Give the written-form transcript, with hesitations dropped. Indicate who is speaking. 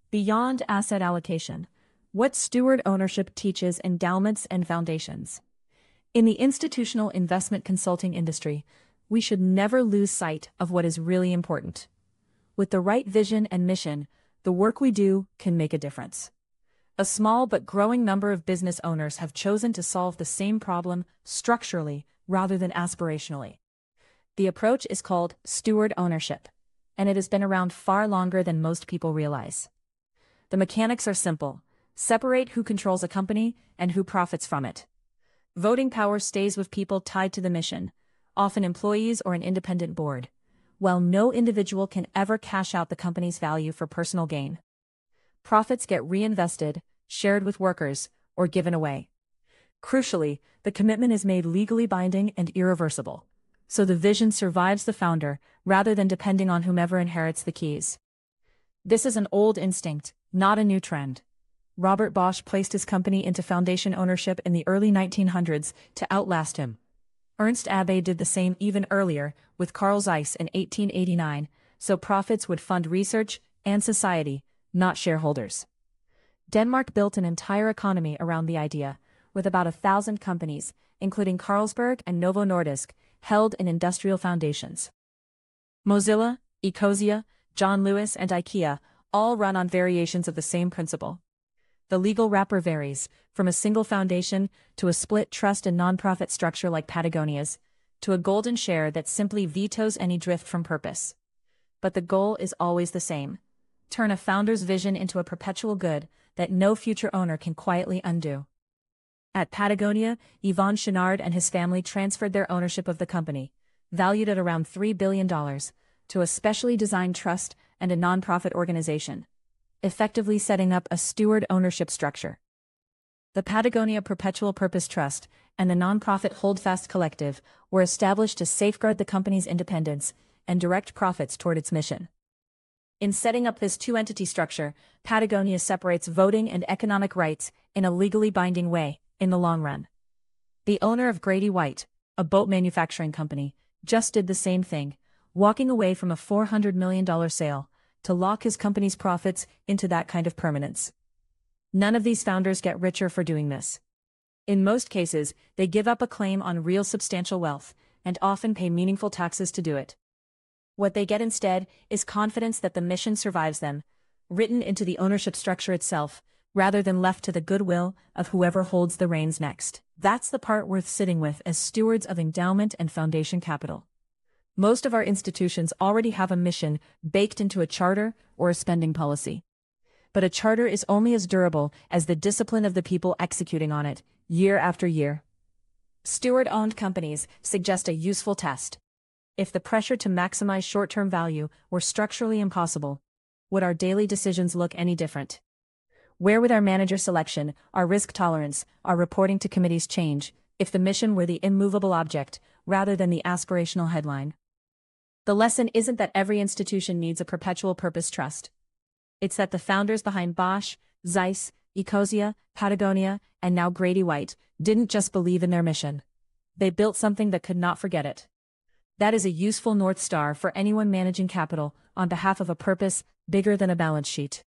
Speaker 1: Beyond asset allocation, what steward ownership teaches endowments and foundations. In the institutional investment consulting industry, we should never lose sight of what is really important. With the right vision and mission, the work we do can make a difference. A small but growing number of business owners have chosen to solve the same problem structurally rather than aspirationally. The approach is called steward ownership, and it has been around far longer than most people realize. The mechanics are simple: separate who controls a company and who profits from it. Voting power stays with people tied to the mission, often employees or an independent board, while no individual can ever cash out the company's value for personal gain. Profits get reinvested, shared with workers, or given away. Crucially, the commitment is made legally binding and irreversible, so the vision survives the founder rather than depending on whomever inherits the keys. This is an old instinct, not a new trend. Robert Bosch placed his company into foundation ownership in the early 1900s to outlast him. Ernst Abbe did the same even earlier, with Carl Zeiss in 1889, so profits would fund research and society, not shareholders. Denmark built an entire economy around the idea, with about 1,000 companies, including Carlsberg and Novo Nordisk, held in industrial foundations. Mozilla, Ecosia, John Lewis, and IKEA all run on variations of the same principle. The legal wrapper varies, from a single foundation to a split trust and nonprofit structure like Patagonia's, to a golden share that simply vetoes any drift from purpose. But the goal is always the same: turn a founder's vision into a perpetual good that no future owner can quietly undo. At Patagonia, Yvon Chouinard and his family transferred their ownership of the company, valued at around $3 billion, to a specially designed trust and a nonprofit organization, effectively setting up a steward ownership structure. The Patagonia Perpetual Purpose Trust and the nonprofit Holdfast Collective were established to safeguard the company's independence and direct profits toward its mission. In setting up this two-entity structure, Patagonia separates voting and economic rights in a legally binding way in the long run. The owner of Grady White, a boat manufacturing company, just did the same thing, walking away from a $400 million sale to lock his company's profits into that kind of permanence. None of these founders get richer for doing this. In most cases, they give up a claim on real substantial wealth, and often pay meaningful taxes to do it. What they get instead is confidence that the mission survives them, written into the ownership structure itself, rather than left to the goodwill of whoever holds the reins next. That's the part worth sitting with as stewards of endowment and foundation capital. Most of our institutions already have a mission baked into a charter or a spending policy. But a charter is only as durable as the discipline of the people executing on it, year after year. Steward-owned companies suggest a useful test. If the pressure to maximize short-term value were structurally impossible, would our daily decisions look any different? Where would our manager selection, our risk tolerance, our reporting to committees change, if the mission were the immovable object, rather than the aspirational headline? The lesson isn't that every institution needs a perpetual purpose trust. It's that the founders behind Bosch, Zeiss, Ecosia, Patagonia, and now Grady White didn't just believe in their mission. They built something that could not forget it. That is a useful North Star for anyone managing capital on behalf of a purpose bigger than a balance sheet.